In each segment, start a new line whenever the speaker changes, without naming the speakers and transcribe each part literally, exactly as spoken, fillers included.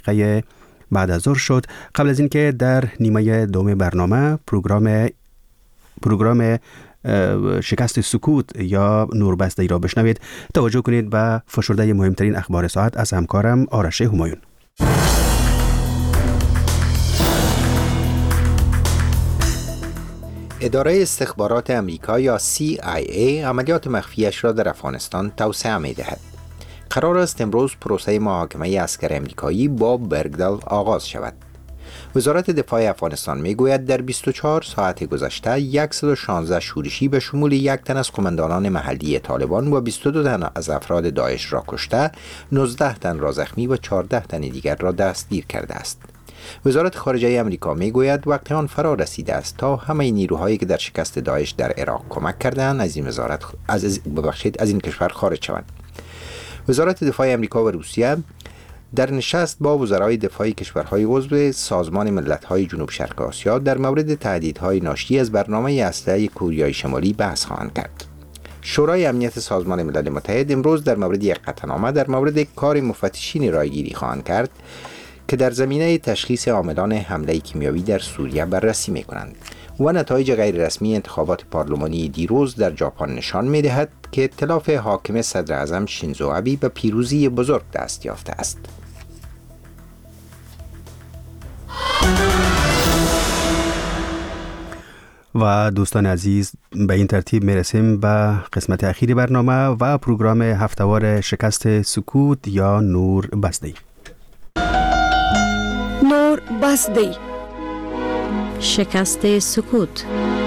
دقیقه بعد از ظهر شد. قبل از اینکه در نیمه دوم برنامه پروگرام پروگرام شکست سکوت یا نوربسته ای را بشنوید، توجه کنید به فشرده مهمترین اخبار ساعت از همکارم آرش همایون.
اداره استخبارات امریکا یا سی آی ای عملیات مخفیش را در افغانستان توسعه می دهد. قرار است امروز پروسه محاکمه اسکر امریکایی باب برگدال آغاز شود. وزارت دفاع افغانستان می گوید در بیست و چهار ساعت گذشته صد و شانزده شورشی به شمول یک تن از قماندانان محلی طالبان و بیست و دو تن از افراد داعش را کشته، نوزده تن را زخمی و چهارده تن دیگر را دستگیر کرده است. وزارت خارجه امریکا می گوید وقت آن فرا رسیده است تا همه نیروهایی که در شکست داعش در عراق کمک کردند از این وزارت از ببخشید از این کشور خارج شوند. وزارت دفاع امریکا و روسیه در نشست با وزرای دفاع کشورهای عضو سازمان ملت‌های جنوب شرق آسیا در مورد تهدیدهای ناشی از برنامه اسلحه کوریای شمالی بحث خواهند کرد. شورای امنیت سازمان ملل متحد امروز در مورد یک قطعنامه در مورد کار مفتشین رایگیری خواهند کرد که در زمینه تشخیص عاملان حمله کیمیایی در سوریه بررسی می‌کنند. و نتایج غیر رسمی انتخابات پارلمانی دیروز در ژاپن نشان می‌دهد که ائتلاف حاکم صدر اعظم شینزو آبی به پیروزی بزرگ دست یافته است.
و دوستان عزیز، به این ترتیب میرسیم به قسمت اخیری برنامه و پروگرام هفتهوار شکست سکوت یا نور بسته.
نور بسته شکست سکوت.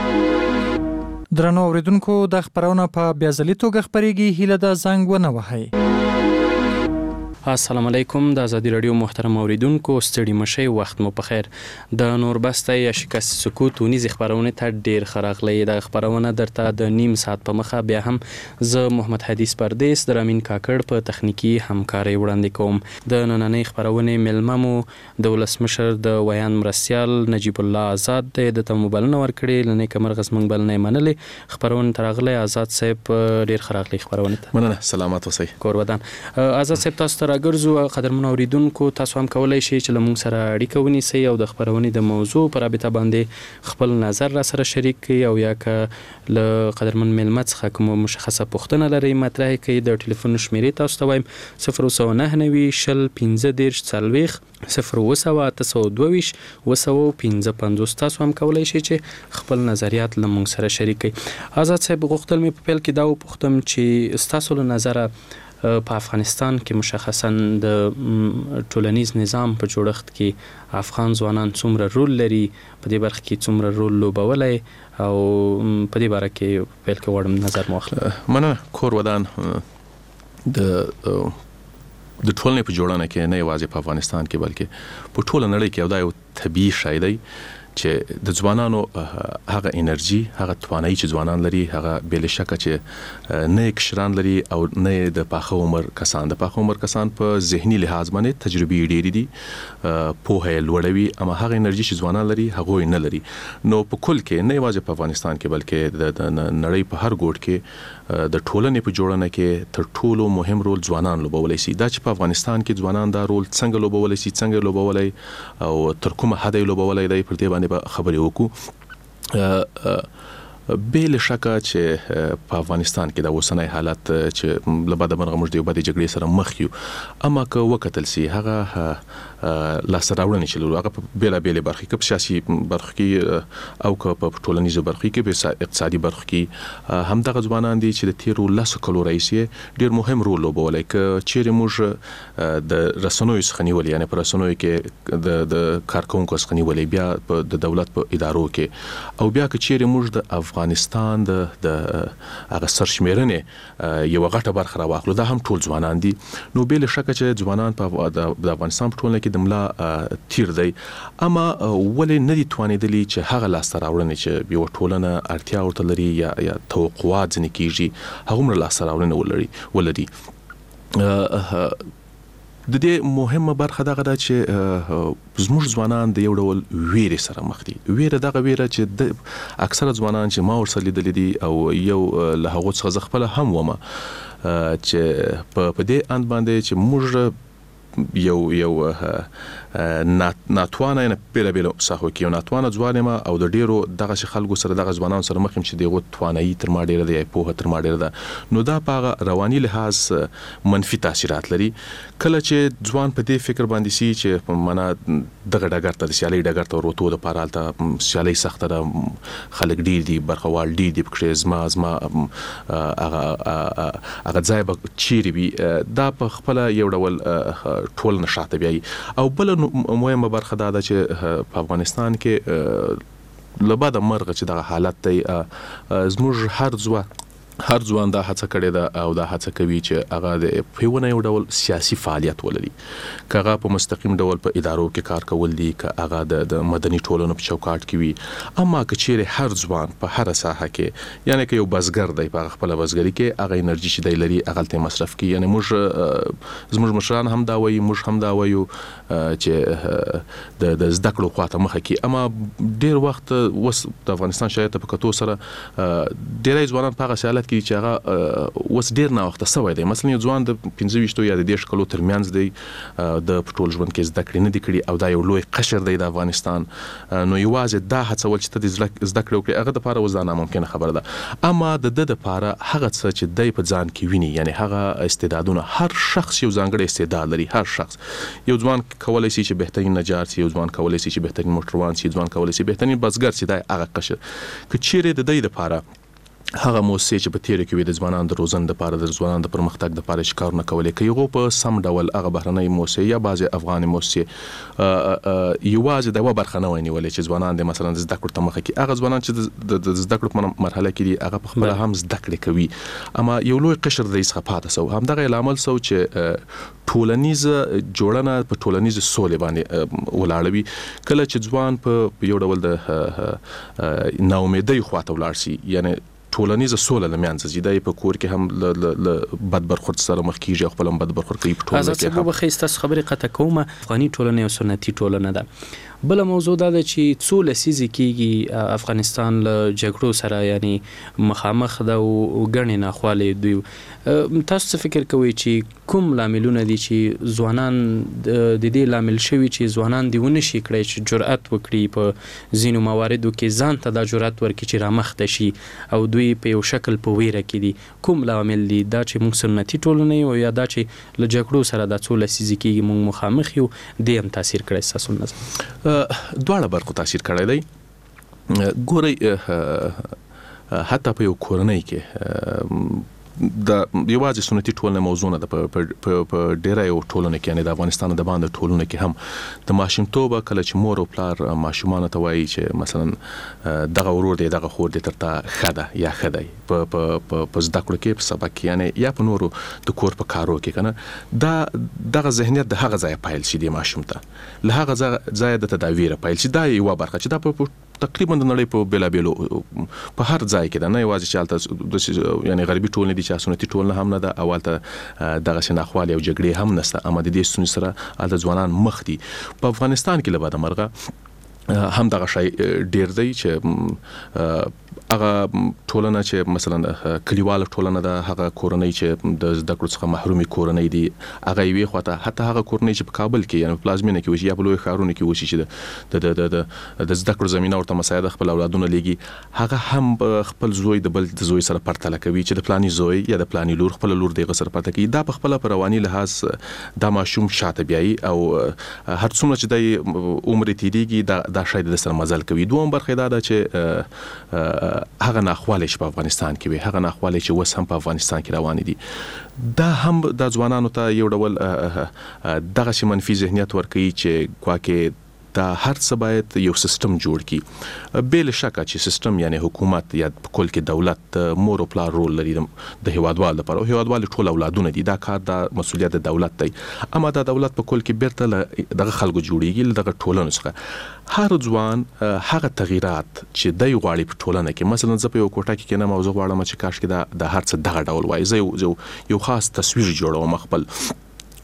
درنو اوریدونکو، د خبرونه په بیازلي توګه خبرېږي. هیله ده زنګ ونه وهئ.
السلام علیکم. د ازادي رادیو محترم اوریدونکو، ستړي مشئ، وخت مو په خیر. د نوربسته یا شکست سکوت ونیزې خبرونه ته ډیر ښه راغلی. د خبرونه درته د نیم ساعت په مخه بیا هم زه محمد حدیث پردیس د رامین کاکړ په تخنیکی همکاري وړاندې کوم. د نننۍ خبرونه ملمه مو د ولسمشر د ویان مرستیال نجیب الله آزاد د ته بلنه ورکړې، لنې کمر غسمنګ بلنه منلې. خبرونه ترغله آزاد صاحب ډیر ښه راغلی خبرونه ته.
مننه، سلامات اوسئ.
کور ودان. آزاد صاحب تاسو ګرځو قدرمن اوریدونکو، تاسو هم کولای شئ چې له موږ سره اړیکه ونیسئ او د خبرونې د موضوع پر رابطه باندې خپل نظر را سره شریک کړئ، او یا که له قدرمن میلمه څخه کوم مشخصه پوښتنه لرئ مطرح کړئ. د ټلیفون شمیرې تاسو ته وایم صفر اوه نهه نوي شل پنځه دېرش څلوېښت صفر اوه سوه اته سوه دوه ویشت اوه سوه پنځه پنځوس. تاسو هم کولای شئ چې خپل نظریات له موږ سره شریک کړئ. آزاد صاحب، غوښتل مې په پیل کې دا وپوښتم چې ستاسو له نظره په افغانستان کې مشخصا د ټولنیز نظام په جوړښت کې افغان ځوانان څومره رول لري، په دې برخه کې څومره رول لوبولی، او په دې باره کې پیل کې غواړم نظر مو واخلم.
مننه. کور ودان د د ټولنې په جوړونه کې نه یوازې په افغانستان کې بلکې په ټوله نړۍ کې یو دا یو طبیعي شی دی چې د ځوانانو هغه انرژي، هغه توانایي چې ځوانان لري، هغه بل شکه چې نه کشران لري او نه د پاخه عمر کسان. د پاخه عمر کسان په ذهني لحاظ باندې تجربې ډېرې دي، پوهه لوړوي، اما هغه انرژي چې ځوانان لري هغه نه لري. نو په کل کې نه یوازې په افغانستان کې بلکې د نړۍ په هر ګوټ کې د ټولنې په جوړونه کې تر ټولو مهم رول ځوانان لوبولی شي. دا چې په افغانستان کې ځوانان دا رول څنګه لوبولی شي، څنګه لوبولی او تر کومه حد لوبولی دی، پر دې باندې به خبرې وکړو. بل شکه چې په افغانستان کې د اوسنۍ حالت چې لباده مرغه موږ د یو بدې جګړې سره مخ یو، اما که وکتل سي هغه لاسته راوړنې چې لرو هغه په بیلا بیلې برخې کې، په سیاسي برخه کې او که په ټولنیزو برخه کې، په اقتصادي برخه کې همدغه ځوانان دي چې د تیرو لسو کلو راهیسې ډېر مهم رول لوبولی. که چیرې موږ د رسنیو څخه نیولې، یعنې په رسنیو کې د د کارکوونکو څخه نیولې، بیا د دولت په ادارو کې، او بیا که چیرې موږ د افغانستان د د هغه سرشمیرنې یو غټه برخه راواخلو، دا هم ټول ځوانان دي. نو بل شکه چې ځوانان په د افغانستان په ټولنه کې د ملا تیر دی، اما ولې نه دي توانېدلي چې هغه لاسته راوړنې چې یو ټولنه اړتیا ورته لري یا یا توقعات ځینې کېږي هغومره لاسته راوړنې ولري ولري. د دې مهمه برخه دغه ده چې زموږ ځوانان د یو ډول ویرې سره مخ دي. ویره دغه ویره چې د اکثره ځوانان چې ما ورسره لیدلي دي او یو له هغو څخه زه خپله هم ومه، چې په دې اند باندې چې موږ یو یو ناتوانه نه پیله بیل ساحو کې یو ناتوانه ځوان ما او د ډیرو دغه خلکو سره دغه ځوانان سره مخ چې دغه توانایي تر ما ډیره دی په تر ما ډیره ده نو دا په رواني لحاظ منفي تاثیرات لري کله چې ځوان په دې فکر باندې سي چې معنا دغه ډګر ته د سیالي ډګر ته ورته د پارالته سیالي سخت ده خلک ډیر دي برخوال ډیر دي پکې زما زما هغه هغه ځای به چیرې وي دا په خپل یو ډول ټول نشاته بي او بل مهمه برخه دا ده چې په افغانستان کې لباده مرغه چې دغه حالت دی زموږ هر ځوان هر ځوان دا هڅه کړې ده او دا هڅه کوي چې هغه د پیونه یو ډول سیاسي فعالیت ولري کغه په مستقیم ډول په ادارو کې کار کول دي ک هغه د مدني ټولنو په چوکاټ کې وي اما که چیرې هر ځوان په هر ساحه کې یعنی که یو بزګر دی په خپل بزګری کې هغه انرژي چې دی لري هغه ته مصرف کوي یعنی موږ زموږ مشران هم دا وایي موږ هم دا وایو چې د د زده کړو خواته مخه کې اما ډیر وخت وس د افغانستان شایعه په کتو سره ډیرای ځوانان په هغه کې چې هغه وس ډیر نه وخت سوي دی مثلا یو ځوان د پنځه ویشت یا د دېرش کلو ترمنځ دی د پټول ژوند کې زده کړې نه دي کړي او دا یو لوی قشر دی د افغانستان نو یوازې دا هڅول چې ته زده کړې وکړي هغه د لپاره وزانه ممکنه خبره ده اما د د لپاره هغه څه چې دی په ځان کې ویني یعنی هغه استعدادونه هر شخص یو ځانګړی استعداد لري هر شخص یو ځوان کولای شي چې بهترین نجار شي یو ځوان کولای شي چې بهترین موټروان شي ځوان کولای شي بهترین بزګر شي دا هغه قشر که چیرې د دې لپاره هغه موسسې چې په تیر کې وي د ځوانانو د روزن د لپاره د ځوانانو د پرمختګ د لپاره شکارونه کولای کوي یو په سم ډول هغه بهرنۍ موسسې یا بعضي افغاني موسسې یوازې د و برخه نه ونیولې چې ځوانان د مثلا د زده کړو ته مخه کې هغه ځوانان چې د زده کړو په مرحله کې دي هغه په خپل هم زده کړې کوي اما یو لوی قشر د څخه پاتې سو هم دغه عامل سو چې ټولنیز جوړنه په ټولنیز سولې باندې ولاړوي کله چې ځوان په یو ډول د ناامیدۍ خواته ولاړ شي یعنی ټولنیزه سوله لمنځه زیاده په کور کې هم ل بد برخورد سره مخ کیږي خپل بد برخورد کوي په ټولنه کې
هم ازاده خسته خبرې قطه کومه افغاني ټولنه او سنتي ټولنه ده بل موضوع دا ده چې څو لسیزې کېږي افغانستان له جګړو سره یعنی مخامخ ده او ګڼې ناخوالې دوی تاسو څه فکر کوئ چې کوم لاملونه دي چې ځوانان د دې لامل شوي چې ځوانان دی ونه شي کړی چې جرأت وکړي په ځینو مواردو کې ځان ته دا جرأت ورکړي چې رامخته شي او دوی په یو شکل په ویره کې دي کوم لامل دي دا چې موږ سنتي ټولنه یو یا دا چې له جګړو سره د څو لسیزې کېږي موږ مخامخ یو دې هم تاثیر کړی ستاسو نظر
دواړه برخو تاثیر کړی دی ګورئ حتی په یو کورنۍ کې د یوازې سنتي ټولنه موضوع نه ده په ډیره یو ټولنه کې یعنی د افغانستان د باندې ټولنه کې هم د ماشومتوب کله چې مور او پلار ماشومان ته وایي چې مثلا دغه ورور دی دغه خور دی ترته خده یا خدای په په زده کړو کې په سبق کې یعنی یا په نورو د کور په کارو کې کنه دا دغه ذهنیت د هغه ځای پایل شي د ماشوم ته له هغه ځای د تداویر پایل شي دا یو برخه چې دا په تقریبا د نړۍ په بیلا بیلو په هر ځای کې دا نه یوازې چې حالت یعنی غربي ټولنې دي چې سنتي ټولنه هم نه ده اولته دغه شناخوالي او جګړې هم نشته اما د دې ستونزې سره د ځوانان مخ دي په افغانستان کې لباده مرغه هم دغه شی ډیر دی چې هغه ټولنه چې مثلا کلیواله ټولنه ده هغه کورنۍ چې د زده کړو څخه محرومي کورنۍ دي هغه وی خواته حتی هغه کورنۍ چې په کابل کې یعنی پلازمینه کې وشي یا په لوی ښارونو کې وشي چې د د د د زده کړو زمينه ورته مساعده خپل اولادونه لګي هغه هم خپل زوی د بل د زوی سره پرتله کوي چې د پلاني زوی یا د پلاني لور خپل لور دغه سره پرتله کوي دا په خپل رواني لحاظ د ماشوم شاته بیاي او هر څومره چې د عمر تیریږي دا د شاید د سره مزل کوي دوم برخه دا ده چې هغه ناخواله چې په افغانستان کې وي هغه ناخواله چې وس هم په افغانستان کې روان دي دا هم د ځوانانو ته یو ډول دغه شي منفي ذهنیت ورکوي چې کواکه دا هر څه باید یو سیستم جوړ کی بل شکه چې سیستم یعنی حکومت یا کول کې دولت مور او پلار رول لري د هیوادوال لپاره او هیوادوال ټول اولادونه دي دا کار د مسولیت د دولت دی اما دا دولت په کول کې بیرته دغه خلکو جوړیږي دغه ټولنه څخه هر ځوان هغه تغیرات چې دای غواړي په ټولنه کې مثلا زه په یو کوټه کې نه موضوع غواړم چې کاش کې دا د هر څه دغه ډول وای زه یو یو خاص تصویر جوړوم خپل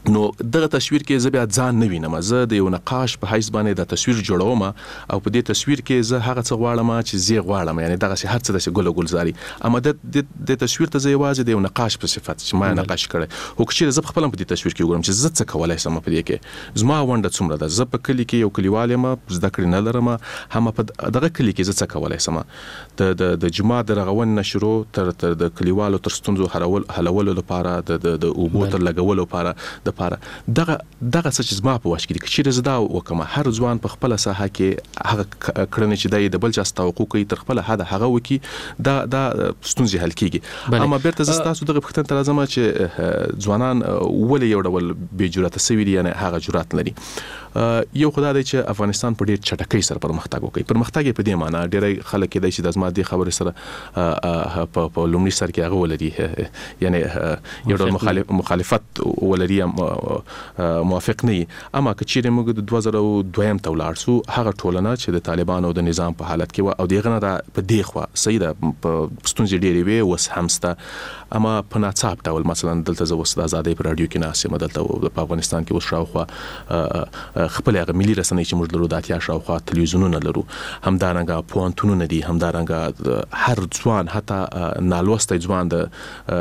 نو دغه تصویر کې زه بیا ځان نه وینم، زه د یو نقاش په حیث باندې د تصویر جوړوم او په دې تصویر کې زه هغه څه غواړم چې زه غواړم، یعنی دغه هر څه د ګل ګلزاري، اما د د تصویر ته زه یوازې د یو نقاش په صفت چې ما نقاش کړی او چې زه خپل په دې تصویر کې وګورم چې زه څه کولای شم په دې کې، زما ونده څومره ده، زه په کلی کې یو کلیوال یم، زده کړې نه لرم، هم په دغه کلی کې زه څه کولای شم، د د جماعت د رغون نشرو تر تر د کلیوالو تر ستونزو حلولو لپاره د د اوبو تر لګولو لپاره د لپاره دغه دغه څه چې زما په واش کې دي چې زدا وکم هر ځوان په خپل ساحه کې هغه کړنې چې د بل چا توقع کوي تر خپل حد هغه وکي دا دا ستونزې حل کیږي. اما بیرته زستاسو دغه پختن تر ازمه چې ځوانان ولې یو ډول بې جرأت سوي دي، یعنی هغه جرأت لري. یو خدای دی چې افغانستان په ډیر چټکۍ سره پرمختګ وکړي، پرمختګ په دې معنی ډیری خلک دی چې د ازما دي خبرې سره په لومړي سر کې هغه ولري، یعنی یو ډول مخالفت ولري، موافق نه، اما که چیرې موږ د دوه زره دوه ته ولاړ سو هغه ټولنه چې د طالبانو د نظام په حالت کې و او دغه نه په دې خوا صحیح ده په ستونزې ډېرې وي اوس هم سته، اما په ناڅاپ ډول مثلا دلته زه اوس د ازادۍ په رادیو کې ناست یم، دلته په افغانستان کې اوس شاوخوا خپل هغه ملي رسنۍ چې موږ لرو د اتیا شاوخوا تلویزیونونه لرو، همدارنګه پوهنتونونه دي، همدارنګه هر ځوان حتی نالوستی ځوان د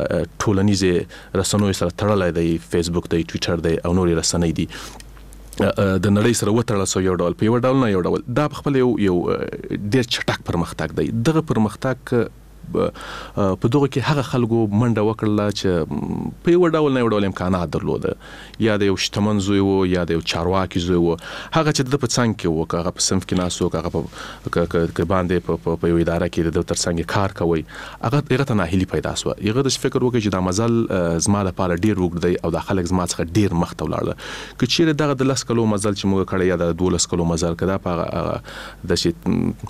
ټولنیزې رسنیو سره تړلی دی، فیسبوک دی، ټویټر دی او نورې رسنۍ دي، د نړۍ سره وتړل سو یو ډول په یو ډول نه یو ډول، دا په خپل یو یو ډیر چټک پرمختګ دی. دغه پرمختګ په دغه کې هغه خلکو منډه وکړه چې په یو ډول نه یو ډول امکانات درلوده، یا د یو شتمن زوی وو یا د یو چارواکي زوی وو، هغه چې د په څنګ کې وو، هغه په صنف کې ناسو، هغه په باندې په یو اداره کې د تر څنګ کار کوي، هغه هغه ته ناهیلي پیدا سو، هغه د فکر وکړي چې دا مزل زما لپاره ډیر وګړ دی او د خلک زما څخه ډیر مخ ته ولاړل، که چیرې دغه د لس کلو مزل چې موږ کړی یا د دولس کلو مزل کدا په د شي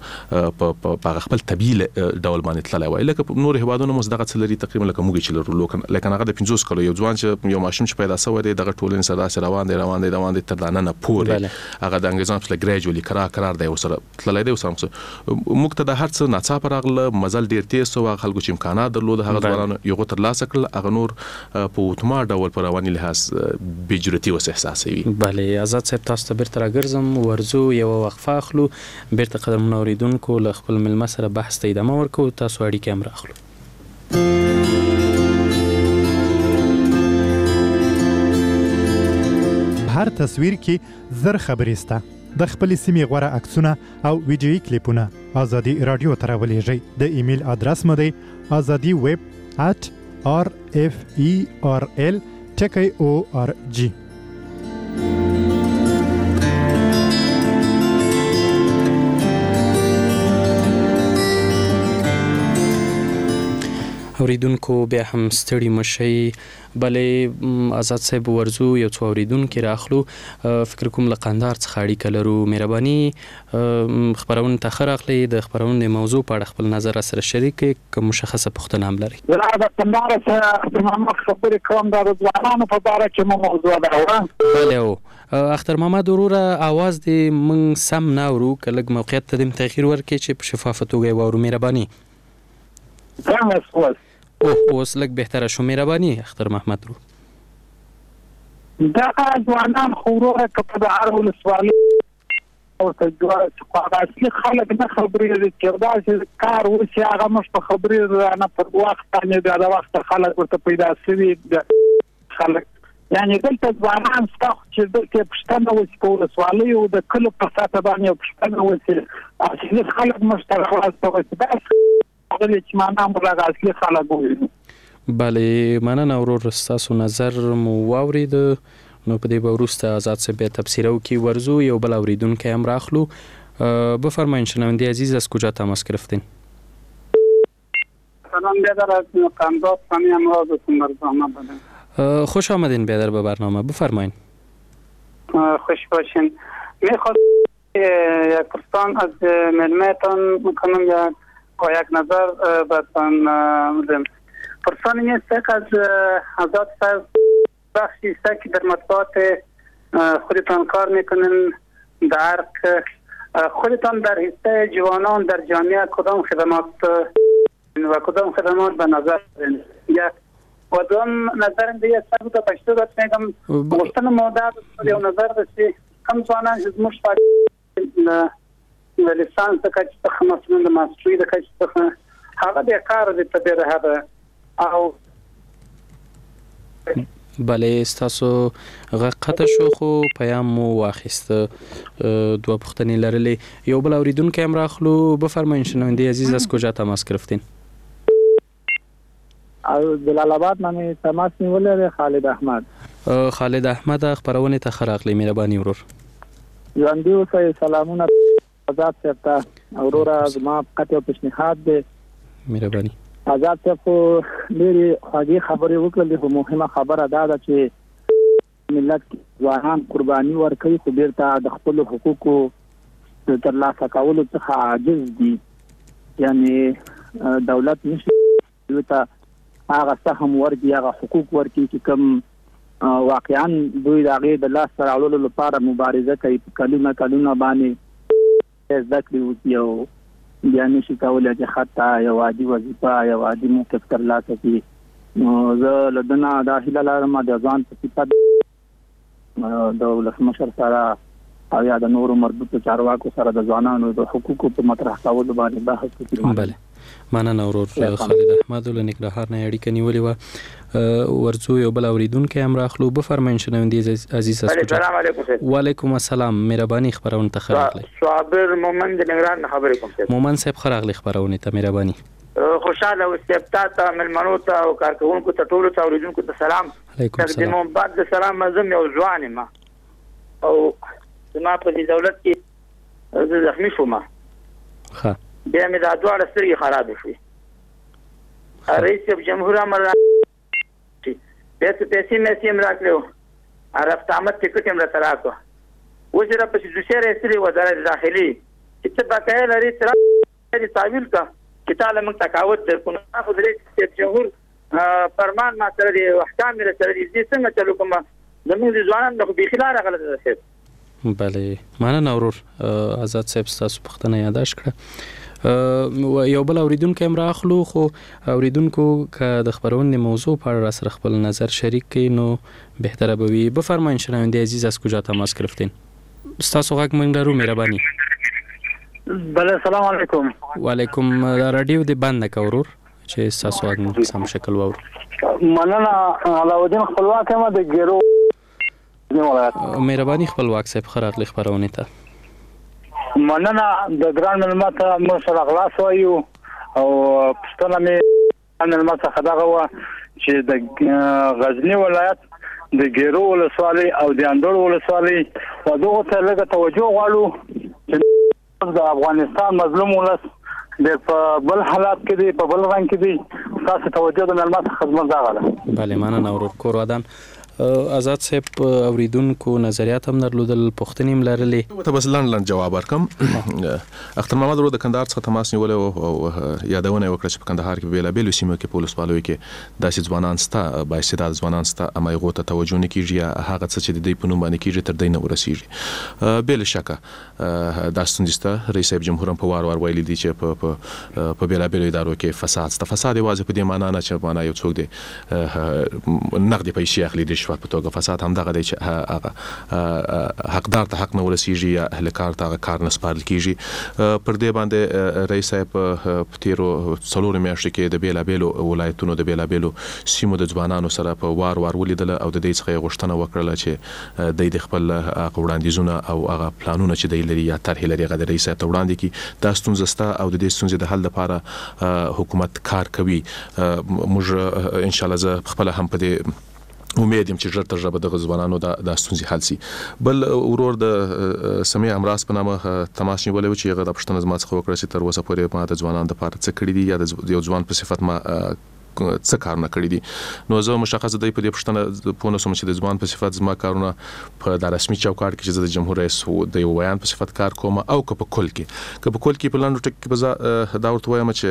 په خپل طبيعي ډول باندې تللی وای، لکه نور هوادونو مو دغه څلري تقریبا لکه موږ چې لرو، لکه هغه د پنځوس کلو یو ځوان چې یو ماشوم چې پیدا شوی دی دغه ټولنې سره روان دی روان دی روان دی تر دانه پورې، هغه د انګریزانو په ګریجوالي کرا کرار دی وسره تللی دی، وسره موږ ته د هر څه ناڅاپه راغله، مزل ډیر تیز سو، خلکو چې امکانات درلود هغه ځوانانو یو تر لاسه کړل، هغه نور په اتومات ډول پر رواني لحاظ بې جرأتي وس احساسوي.
بله آزاد صاحب تاسو ته بیرته راګرځم، ورزو یو وقفه اخلو، بیرته قدرمن اوریدونکو له خپل ملمه سره بحث ته ادامه ورکو، تاسو اړیکې هم راخلو.
هر تصویر کې زر خبرې سته، د خپل سیمې غوره عکسونه او ویډیویي کلیپونه ازادي رادیو ته راولېږئ. د ایمیل ادرس مو دی ازادي ویب at r f e r l ټکی او ار جی.
اوریدونکو بیا هم ستړي مشي، بلې آزاد صاحب ورزو یو څو اوریدونکو راخلو، فکر کوم له قندهار څخه اړیکه لرو، مهرباني خبرونه ته خراخلي د خبرونه موضوع په اړه خپل نظر سره شریک کړئ، کوم مشخصه پوښتنه هم لري.
زه د قندهار څخه محمد خبرې کوم د ځوانانو په اړه چې مو موضوع ده.
بله او اختر محمد وروره आवाज دې من سم نه ورو، کله موقعیت ته د تغییر ورکړي چې په شفافه توګه وورو، مهرباني.
څنګه
اوه اوس لږ بهتره شو، مهرباني اختر محمد رو.
دا ځوانان خو وروره که په د هر ولسوالۍ او ته اصلي خلک نه خبرېږي چې دا چې کار وشي هغه موږ په خبرېږو نه پر وخت باندې بیا د وخته خلک ورته پیدا شوي خلک، یعنې دلته ځوانان شته چې دلته پوښتنه وشي په ولسوالیو د کلو په سطحه باندې پوښتنه وشي اصلي خلک موږ ته راوستل وشي، دا غلی چې معنا موږ هغه اصلي خلک ووینو.
بله مننه ورور، ستاسو نظر مو واورید، نو په دې به وروسته آزاد صاحب تبصره وکړي. ورزو یو بل اوریدونکی هم راخلو، بفرمایید شنونده عزیز از کجا تماس گرفتین؟
سلام بیادر، از قندهار ثانی امروزتون برنامه بدن.
خوش آمدین بیادر به برنامه، بفرمایید.
خوش باشین. میخواد یک پرسان از ملمتان میکنم یک با یک نظر باتان بدم. پرسان این است که از آزاد صاحب بخشی است که در مطبوعات خودتان کار میکنن، در خودتان در حصه جوانان در جامعه کدام خدمات و کدام خدمات به نظر دارین؟ یک و دوم نظر دې تاسو ته پښتو راځم کوم غوښتنه مو دا یو نظر د چې کوم ځوانان چې زموږ په د لیسانس د کچ څخه مثلا د ماستري د کچ څخه هغه د کار د تبره هغه او
بله ستاسو غقته شو خو پیام مو واخیسته دو پختنی لرلې یو بل اوریدونکو هم راخلو بفرمایید شنونده عزیز از کجا تماس گرفتین؟
از جلال آباد من تماس نیوله خالد احمد.
خالد احمد خبرونه ته خراغلی مهرباني ورور.
ژوندي اوسئ سلامونه آزاد صاحب ته ورور از ما فقط یو پیشنهاد دی
مهرباني.
آزاد صاحب ډېرې خوږې خبرې وکړلې خو مهمه خبره دا ده چې ملت ځوانان قرباني ورکوي خو بیرته د خپلو حقوقو د ترلاسه کولو څخه عاجز دي. یعنې دولت نشي دوی ته هغه سهم ورکړي هغه حقوق ورکړي چې کوم واقعا دوی د هغې د لاس راوړلو لپاره مبارزه کوي په کلونه کلونه باندې زده کړې وکړي او بیا نشي کولی چې حتی یو عادي وظیفه یو عادي موقف ترلاسه کړي. نو زه له ده نه دا هیله لرم د ځوان په صفت د ولسمشر سره او یا د نورو مربوطو چارواکو سره د ځوانانو د حقوقو په مطرح کولو باندې بحث وکړي.
بله مننه ورور خالد احمد له ننګرهار نه اړیکه نیولې وه. ورځو یو بل اوریدونکی هم راخلو بفرمایئ شنونده عزیز از کجا؟
السلام علیکم.
وعلیکم السلام مهرباني خبرونه ته خراغلی.
صابر مومن د ننګرهار نه خبرې کوم.
مومن صاحب خراغلی خبرونه ته مهرباني.
خوشاله او استفتاء ته ملمنو ته او کارکونکو ته ټولو ته اوریدونکو ته سلام.
علیکم السلام.
تقدیم بعد د سلام مزم یو ځوان ما او زما په دې دولت کې زه زخمی شوم.
ښه
بیا مې دا دواړه سترګې خراب شوې. رئیس جمهور امر بیا څه پیسې مې هم راکړو رفت آمد ټکټ هم راته راکړو. اوس یې راپسې دوسیه راایستلې وزارت داخلي چې ته بقایه لرې ته را تعویل کړه چې تا له موږ تقاوت در کړو. خو د رئیس جمهور فرمان ما سره دی احکام مې راسره دي زه څنګه چلو کوم زموږ د ځوانانو خو بیخي لاره غلطه ده صاحب.
بله مننه ورور آزاد صاحب ستاسو پوښتنه یادداشت کړه. یو بل اوریدونکو هم راخلو خو اوریدونکو که د خبرونې موضوع په اړه راسره خپل نظر شریک کړي نو بهتره به وي. بفرمایئ شنونده عزیز از کجا تماس گرفتین؟ ستاسو غږ موږ لرو مهرباني.
بله سلام علیکم.
وعلیکم. رادیو دې بند نه که ورور چې ستاسو غږ مو سم شکل واورو.
مننه علاودین خپلواک یم د ګیرو
مهرباني خپلواک صاحب خراغلی خبرونه ته.
مننه د ګران ملمت مو سره خلاص وایو او پښتنه مې ملمت څخه دغه و چې د غزنی ولایت د ګیرو ولسوالۍ او د اندړ ولسوالۍ په دغه ته لږه توجه غواړو چې د افغانستان مظلوم ولس د په بل حالات کې دی په بل رنګ کې دی تاسو توجه د ملمت خدمت دا غواړم.
بله مننه ورور کور ودان. آزاد صاحب اوریدونکو نظریات هم درلودل پوښتنې هم لرلې
ته بس لاند لاند جواب ورکم. اختر محمد ورو د کندهار څخه تماس نیولې او یادونه وکړه چې په کندهار کې بیلابېلو سیمو کې په ولسوالیو کې داسې ځوانان شته با استعداد ځوانان شته اما هغو ته توجه نه کیږي هغه څه چې د دوی په نوم باندې کیږي تر دوی نه ورسیږي. بې شکه دا ستونزې شته. رئیس صاحب جمهور هم په وار وار ویلي دي چې په په بیلابېلو ادارو کې فساد شته. فساد یوازې په دې معنا نه چې معنا یو څوک دی نقدي پیسې اخلي د په توګه فساد هم دغه دی چې هغه حقدار ته حق نه ورسیږي یا اهل کار ته هغه کار نه سپارل کیږي. پر دې باندې رئیس صاحب په تیرو څلورو میاشتو کې د بیلابېلو ولایتونو د بیلابېلو سیمو د ځوانانو سره په وار وار ولیدل او د دې څخه غوښتنه وکړه چې دوی د خپل وړاندیزونه او هغه پلانونه چې دوی لري یا طرحې لري هغه د رئیس صاحب ته وړاندې کړي. دا ستونزه شته او د دې ستونزې د حل لپاره حکومت کار کوي. موږ ان شاء الله زه خپل هم په دې امید یم چې ژر تر ژره به دغه ځوانانو د ستونزې حل شي. بل ورور د سمیع امراض په نامه تماس نیولی و چې هغه دا پوښتنه زما څخه وکړه چې تر اوسه پورې ما د ځوانانو دپاره څه کړي دي یا د یو ځوان په صفت ما څه کارونه کړي دي. نو زه مشخصه دی په دې پوښتنه پوه نه شوم چې د ځوان په صفت زما کارونه په دا رسمي چوکاټ کې چې زه د جمهور رئیس د یو بیان په صفت کار کوم او که په کل کې که په کل کې په لنډو ټکو کې به زه دا ورته وایم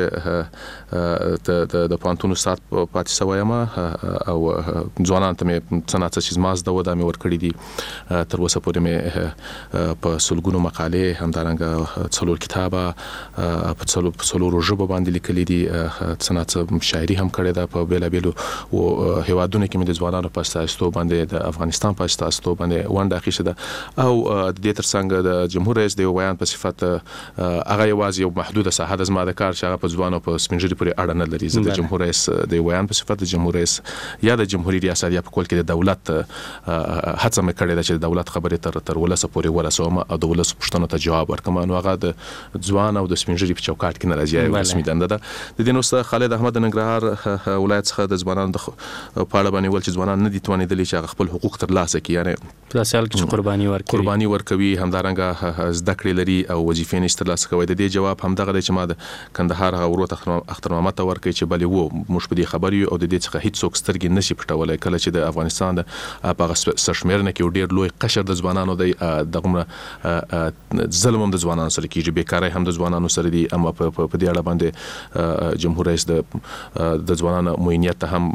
چې د پوهنتون استاد پاتې سوی یم او ځوانانو ته مې څه ناڅه چې زما زده وه دا مې ورکړي دي. تر اوسه پورې مې په سلګونو مقالې همدارنګه څلور کتابه په څلورو ژبو باندې لیکلي دي. څه ناڅه شاعري هم هم کړې ده په بیلابیلو او هیوادونو کې د ځوانانو په استازیتوب باندې د افغانستان په استازیتوب باندې ونډه اخیسته ده او د دې ترڅنګ د جمهور رئیس د بیان په صفت هغه یوازې یو محدوده ساحه د زما د کار چې هغه په ځوانو په سپینږیري پورې اړه نه لري. د جمهور رئیس د بیان په صفت د جمهور رئیس یا د جمهوریت ریاست یا په کول کې د دولت هڅه مې کړې ده چې د دولت خبرې تر تر ولسه پورې ورسوم او د ولس پوښتنو ته جواب ورکړم. نو هغه د ځوان او د سپینږیري په چوکاټ کې نه راځي، یو رسمي دنده ده. د دې نو خالد احمد ننګرهار ولایت څخه د ځوانانو د پاړه باندې ول چې ځوانان نه دي توانېدلي چې خپل حقوق ترلاسه کړي، یعنی
په سیال کې قرباني ورکوي
قرباني ورکوي همدارنګه زده کړې لري او وظیفې نشته ترلاسه کوي. د دې جواب همدغه دی چې ما د کندهار غورو اختر محمد ته ورکړي چې بلې وو موږ په دې خبر یو او د دې څخه هیڅ څوک سترګې نشي پټولای. کله چې د افغانستان د هغه سرشمېرنه کې ډېر لوی قشر د ځوانانو دی دغه ظلم هم د ځوانانو سره کیږي، بیکارۍ هم د ځوانانو سره دي. اما په دې اړه باندې جمهور رئیس د د ځوانانو معینیت ته هم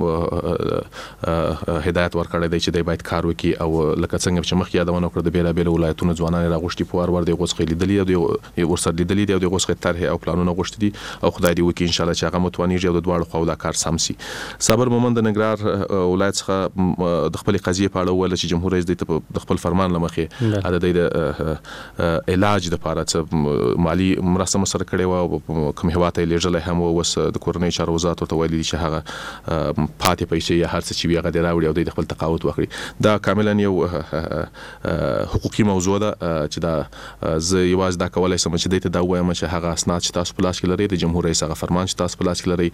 هدایت ورکړی دی چې دوی باید کار وکړي او لکه څنګه چې مخکې یادونه وکړه د بیلابیلو ولایتونو ځوانان راغوښتي په وار ور دی غوښتي لیدلي او ورسره لیدلي دي او د غوښتي طرح او پلانونه غوښتي دي او خدای دې وکړي ان شاء الله چې هغه متوانیږي او د دواړو خواو دا کار سم سي. صابر مومند د ننګرهار ولایت څخه د خپل قضیې په اړه ویل چې جمهور رئیس د خپل فرمان لمخې د د علاج لپاره څه مالی مرسته سره کړې و کوم هیواد ته لیږل هم وس د کورنۍ چارو وزارت ته ویلي چې هغه پاتې پیسې یا هر څه چې هغه دی راوړي او د خپل تقاعد وکړي. دا کاملا یو حقوقي موضوع ده چې دا زه یوازې دا کولای سم چې دته دا وایم چې هغه اسناد چې تاسو په لاس کې لري د جمهور رئیس هغه فرمان چې تاسو په لاس کې لري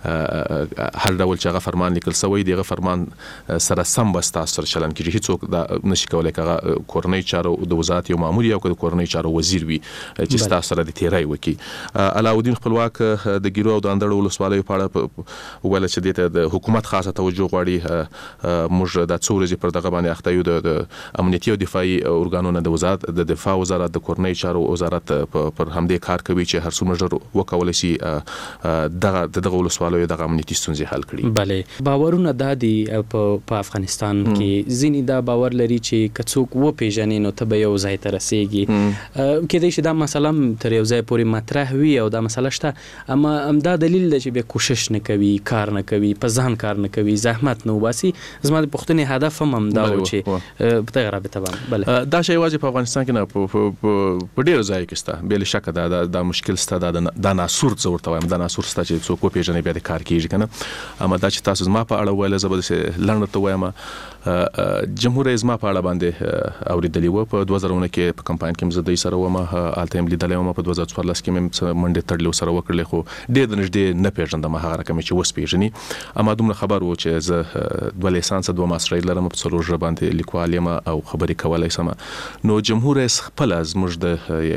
هر ډول چې هغه فرمان لیکل شوی دی هغه فرمان سره سم بس تاسو سره چلن کیږي. هیڅوک دا نشي کولای هغه کورنۍ چارو د وزارت یو مامور یا د کورنۍ چارو وزیر وي چې تاسو سره د تیرای وکي. علاودین خپلواک د ګیرو او د اندړو ولسوالۍ په اړه ویل چې دته د حکومت خاصه توجه غواړي. موږ د څورځي پر دغه باندې اخته یو د امنیتي او دفاعي اورګانونو د وزارت د دفاع وزارت د کورنۍ چارو وزارت پر همدې کار کوي چې هر څومره ژر وکولای شي دغه دغه ولسوالۍ دغه امنیتي ستونزې حل کړي.
بله باورونه د دې په افغانستان کې ځینې دا باور لري چې کڅوک و پیژنې نو ته به یو ځای ته رسیږي کېدای شي دا مسله تر یو ځای پورې مطرح وي او دا مسله شته، اما همدا دلیل دی چې به کوشش نه کوي، کار نه کوي، په ځان کار نه کوي، زحمت نه وباسي. زما د پښتنې هدف هم همدا و چې په دغه رابطه باندې بله
دا شی یوازې په افغانستان کې نه په ډېرو ځایو کې شته. بې له شکه دا دا مشکل شته، دا ناسور څه ورته وایم، دا ناسور شته چې څوک وپېژني بیا د کار کېږي که نه. اما دا چې تاسو زما په اړه ویله زه به داسې لنډ ورته وایم. جمهور رئیس ما په اړه باندې اورېدلي وه په دوه زره کې په کمپاین کې زه دوی سره وم، هلته یم لیدلی وم. په دوه زره څوارلس کې مې څه منډې تړلې سره وکړلې خو ډېر د نږدې نه پېژندم هغه رقم چې اوس پېژني. اما دومره خبر و چې زه دوه لیسانسه دوه ماسټرۍ لرم په څلور ژبه باندې لیکوال یم او خبرې کولی سم. نو جمهور رئیس خپله زموږ د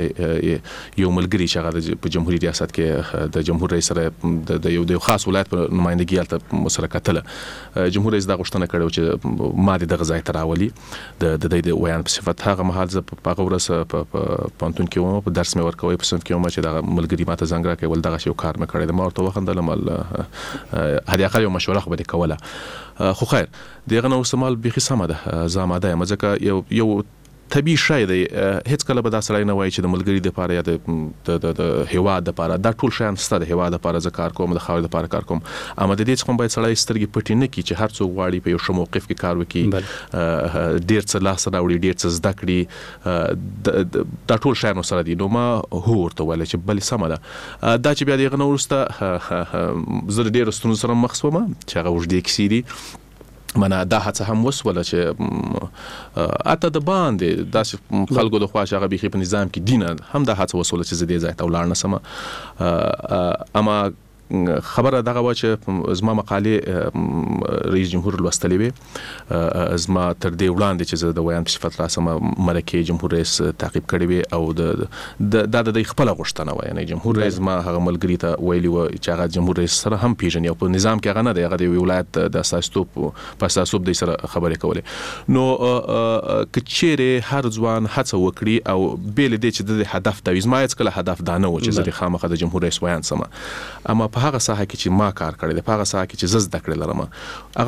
یو ملګري چې هغه په جمهوري ریاست کې د جمهور رئیس سره د یو خاص ولایت په نمایندګي هلته سره کتله. جمهور رئیس دا غوښتنه کړې چې ما دې دغه ځای ته راولي د د د ویان په صفت. هغه مهال زه په هغه ورځ په پوهنتون کې وم، په درس مې ورکوی په صنف کې وم چې دغه ملګري ماته زنګ راکړی ول دغه یو کار مې کړی دی. ما ورته وخندلم حد اقل یو مشوره خو به دې کوله. خو خیر دغه نو استعمال بیخي سمه ده، زه آماده یم ځکه یو یو طبیعي شی دی. هیڅ کله به دا سړی نه وایي چې د ملګري دپاره یا د د هیواد دپاره دا ټول شیان شته. د هیواد دپاره زه کار کوم، د خاورې دپاره کار کوم، اما د دې څخه هم باید سړی سترګې پټې نه کړي چې هر څوک غواړي په یو ښه موقف کې کار وکړي، ډېر څه لاسته راوړي، ډېر څه زده کړي، دا ټول شیان ورسره دي. نو ما هو ورته ویلی چې بلې سمه ده. دا چې بیا د هغه نه وروسته زه د ډېرو ستونزو سره مخ شوم چې هغه اوږدې کیسې دي. منه دا هڅه هم وسوله چې اته د باندې داسې خلکو د خوا چې هغه بیخي په نظام کې دینه هم دا هڅه وسوله چې زه دې ځای ته ولاړ نه سم. اما خبره دغه و چې زما مقالې رئیس جمهور لوستلې وې، زما تر دې وړاندې چې زه د ویان په صفت راسم مرکې جمهور رئیس تعقیب کړی وې او د دا د خپل غوښتنه و، یعنی جمهور رئیس ما هغه ملګری ته ویلي و چې هغه جمهور رئیس سره هم پیژني او په نظام کې هغه نه دی، هغه د ولایت د اساسیتوب په اساسوب د سره خبرې کولې. نو که چیرې هر ځوان هڅه وکړي او بیل دې چې د هدف د زما هیڅ کله هدف دا نه و چې زه خامخا د جمهور رئیس ویان سم، اما په هغه ساحه کې چې ما کار کړی دی، په هغه ساحه کې چې زه زده کړې لرم، هغه ما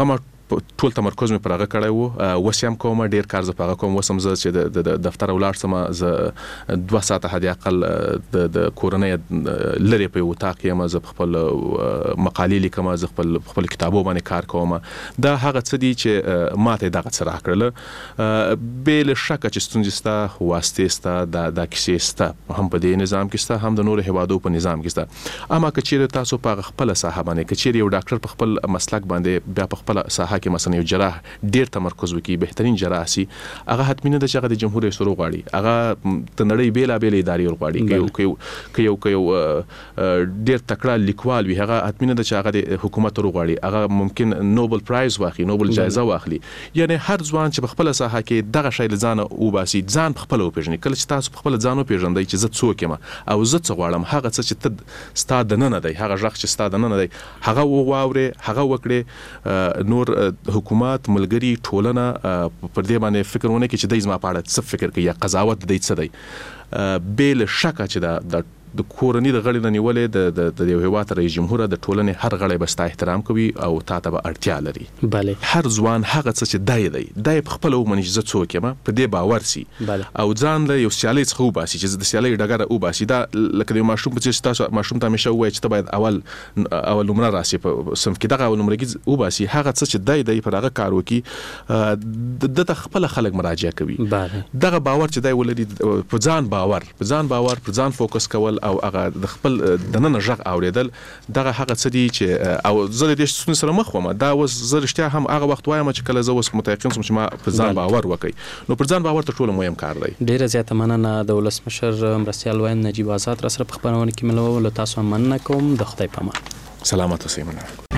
ټول تمرکز مې پر هغه کړی وو. اوس هم کوم ډیر کار زه په هغه کوم. اوس هم زه چې د دفتر ولاړ سم زه دوه ساعته حد اقل د کورنۍ لري په وطاق یم، زه خپل مقالې لیکم، زه خپل خپل کتابو باندې کار کوم. دا هغه څه دي چې ماته دغه څه راکړل. بل شک چې ستونزې ستا واسطه ستا د د کیسې ستا هم په دې نظام کې ستا هم د نور هوادو په نظام کې ستا. اما که چیرې تاسو په خپل ساحه باندې که چیرې یو ډاکټر په خپل مسلک باندې بیا په خپل ساحه کې مثلا یو جراح ډیر تمرکز وکړي، بهترین جراح سي، هغه حتمی نه د چغه د جمهور رئیس غواړي، هغه د نړۍ بیل بیل ادارې غواړي. که یو که یو ډیر تکړه لیکوال وي، هغه حتمی نه د چغه د حکومت غواړي، هغه ممکن نوبل پرایز واخلي، نوبل جایزه واخلي. یعنی هر ځوان چې په خپل ساحه کې دغه شی لزانه او باسي، ځان په خپل وپیژني. کله چې تاسو په خپل ځان وپیژندئ چې زه څوک یم او زه څه غواړم، هغه څه چې ته ستا د نه نه دی، هغه ځخ چې ستا د نه نه دی، هغه وواوري، هغه وکړي. نور حکومت، ملګری، ټولنه پر دې باندې فکر ونه کوي چې دای زما په اړه څه فکر کوي یا قضاوت دی څه دی. بل شک چې د د کورنۍ د غړي د نیولې د د یو هیواد رئیس جمهور د ټولنې هر غړی به ستا احترام کوي او تا ته به اړتیا لري.
بله،
هر ځوان هغه څه چې دای دی دای په خپل ومني چې زه څوک یم، په دې باور سي او ځان له یو سیالي څخه وباسي چې د سیالي ډګر وباسي. دا لکه د ماشوم په څیر تاسو ماشوم ته همیشه وایي چې ته باید اول اول نمره راسي په صنف کې، دغه اول نمره کې وباسي. هغه څه چې دای دی پر هغه کار وکي، د خپل خلک مراجعه کوي. دغه باور چې دای ولري، په ځان باور په ځان باور په ځان فوکس کول او هغه د خپل د نن ژغ اوریدل، دغه هغه څه دي چې او زه د دې ستونزې سره مخ وم. دا اوس زه رښتیا هم هغه وخت وایم چې کله زه اوس متيقن سم چې ما په ځان باور وکړي. نو پر ځان باور تر ټولو مهم کار دی.
ډیره زیاته مننه د ولسمشر مرستیال وین نجیب آزاد را سره په خبرونه کې ملو له تاسو مننه کوم. د خدای په امان.
سلامت اوسئ.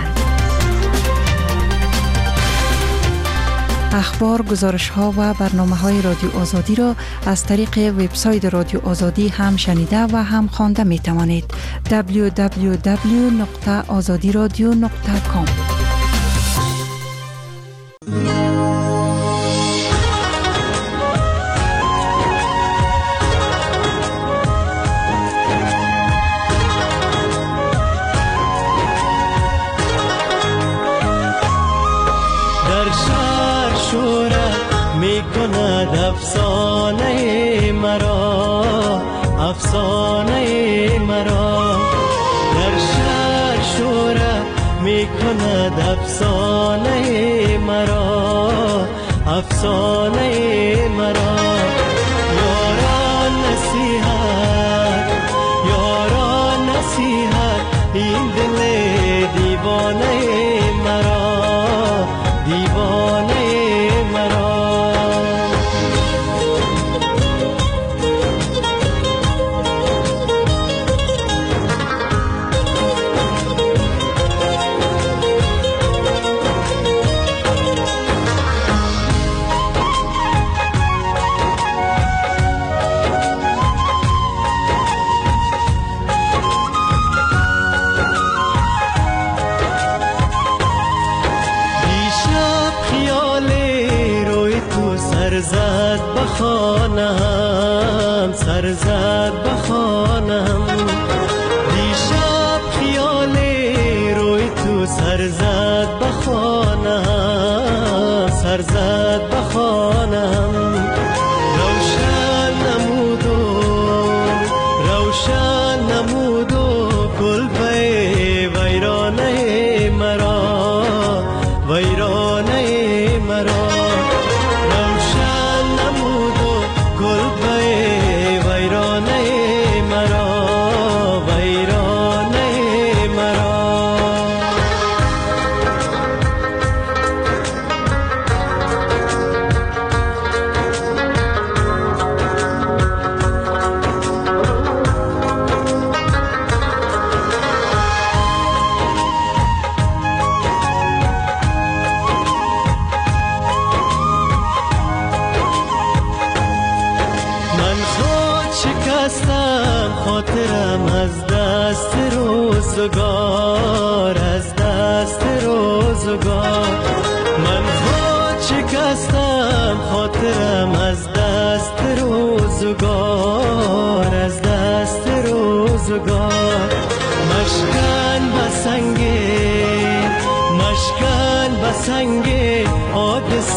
اخبار، گزارش ها و برنامه های رادیو آزادی را از طریق وبسایت رادیو آزادی هم شنیده و هم خوانده می توانید. دبلیو دبلیو دبلیو نقطه آزادی رادیو نقطه کام.
افسانه مرا افسانه مرا در شهر شوره می کند افسانه مرا افسانه مرا. یاران نصیحت یاران نصیحت این دل دیوانه مرا دیوانه مرا. سرزد بخانم سرزد بخانم دیشب خیال روی تو سرزد بخانم سرزد بخانم. روشن نمود و روشن نمود و گل به ویرانه مرا ویرانه مرا. خاطرم از دست روزگار از دست روزگار من خود شکستم خاطرم از دست روزگار از دست روزگار. مشکن بسنگ مشکن بسنگ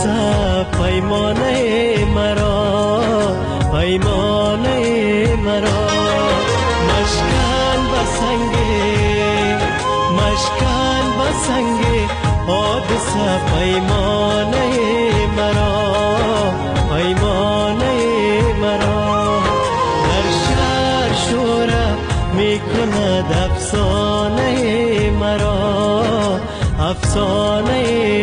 پیمانه مرا پیمانه مرا مشکن بسنگ مشکن بسنگ حادثه پیمانه مرا پیمانه مرا در شهر شوره میکند افسانه مرا افسانه